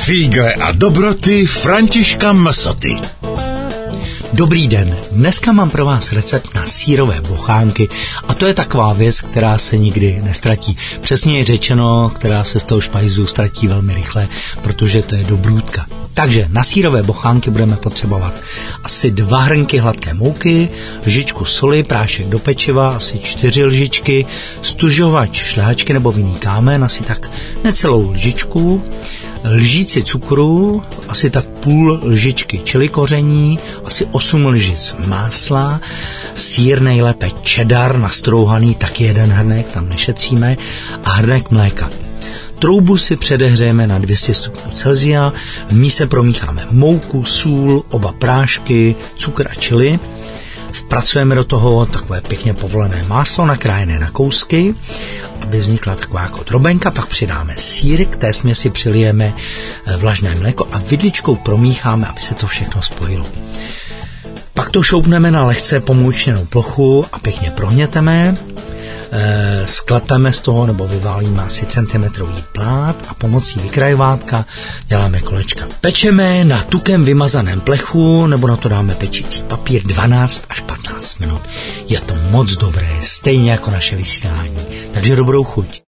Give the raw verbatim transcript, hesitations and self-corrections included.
Fígle a dobroty Františka Msoty. Dobrý den, dneska mám pro vás recept na sýrové bochánky a to je taková věc, která se nikdy nestratí. Přesně je řečeno, která se z toho špajzu ztratí velmi rychle, protože to je dobrůdka. Takže na sýrové bochánky budeme potřebovat asi dva hrnky hladké mouky, lžičku soli, prášek do pečiva, asi čtyři lžičky, stužovač šlehačky nebo vinný kámen, asi tak necelou lžičku, lžíci cukru, asi tak půl lžičky čili koření, asi osm lžic másla, sýr nejlépe cheddar nastrouhaný, taky jeden hrnek, tam nešetříme, a hrnek mléka. Troubu si předehřejeme na dvě stě stupňů Celsia, v míse promícháme mouku, sůl, oba prášky, cukr a čili. Vpracujeme do toho takové pěkně povolené máslo nakrájené na kousky, aby vznikla taková jako drobenka, pak přidáme sýr, k té směsi přilijeme vlažné mléko a vidličkou promícháme, aby se to všechno spojilo. Pak to šoupneme na lehce pomoučněnou plochu a pěkně prohněteme, e, sklepeme z toho nebo vyválíme asi centimetrový plát a pomocí vykrajovátka děláme kolečka. Pečeme na tukem vymazaném plechu nebo na to dáme pečící papír dvanáct až patnáct minut. Je to moc dobré, stejně jako naše vysílání. Takže dobrou chuť.